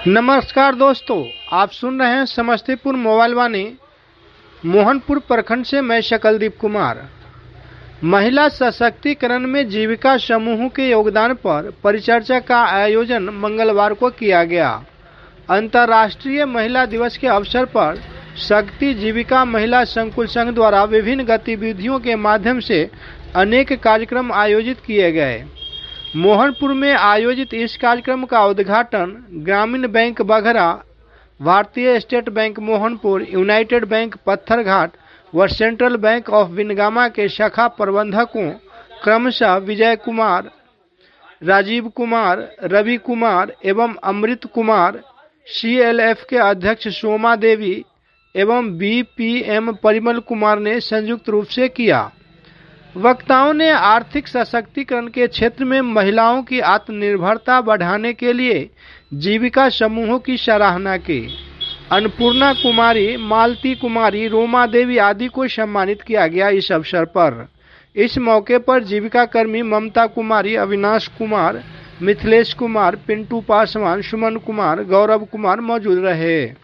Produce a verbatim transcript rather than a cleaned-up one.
नमस्कार दोस्तों, आप सुन रहे हैं समस्तीपुर मोबाइल वाणी। मोहनपुर प्रखंड से मैं शकलदीप कुमार। महिला सशक्तिकरण में जीविका समूह के योगदान पर परिचर्चा का आयोजन मंगलवार को किया गया। अंतर्राष्ट्रीय महिला दिवस के अवसर पर शक्ति जीविका महिला संकुल संघ द्वारा विभिन्न गतिविधियों के माध्यम से अनेक कार्यक्रम आयोजित किए गए। मोहनपुर में आयोजित इस कार्यक्रम का उद्घाटन ग्रामीण Bank Baghra, Bharatiya State Bank Mohanpur, United Bank Pattharghat व सेंट्रल बैंक ऑफ विनगामा के शाखा प्रबंधकों क्रमशः विजय कुमार, राजीव कुमार, रवि कुमार एवं Amrit Kumar, C L F के अध्यक्ष सोमा देवी एवं B P M Parimal Kumar ने संयुक्त रूप से किया। वक्ताओं ने आर्थिक सशक्तिकरण के क्षेत्र में महिलाओं की आत्मनिर्भरता बढ़ाने के लिए जीविका समूहों की सराहना की। अन्नपूर्णा कुमारी, मालती कुमारी, रोमा देवी आदि को सम्मानित किया गया। इस अवसर पर इस मौके पर जीविका कर्मी ममता कुमारी, अविनाश कुमार, मिथिलेश कुमार, पिंटू पासवान, सुमन कुमार, गौरव कुमार मौजूद रहे।